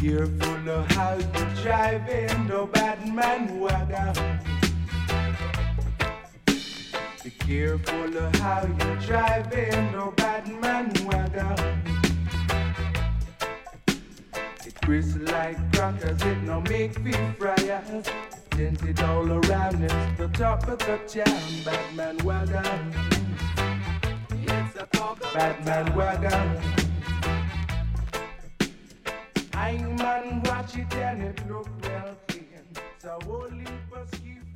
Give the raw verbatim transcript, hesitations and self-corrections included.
Careful of how you drive in the bad man wagon. Be careful of how you drive in the bad man wagon. It crisp like crackers, it no make me fryers. Tinted all around, it's the top of the town. Bad man wagon. It's a talk bad man wagon. I man watch it and it look well clean. So only for ski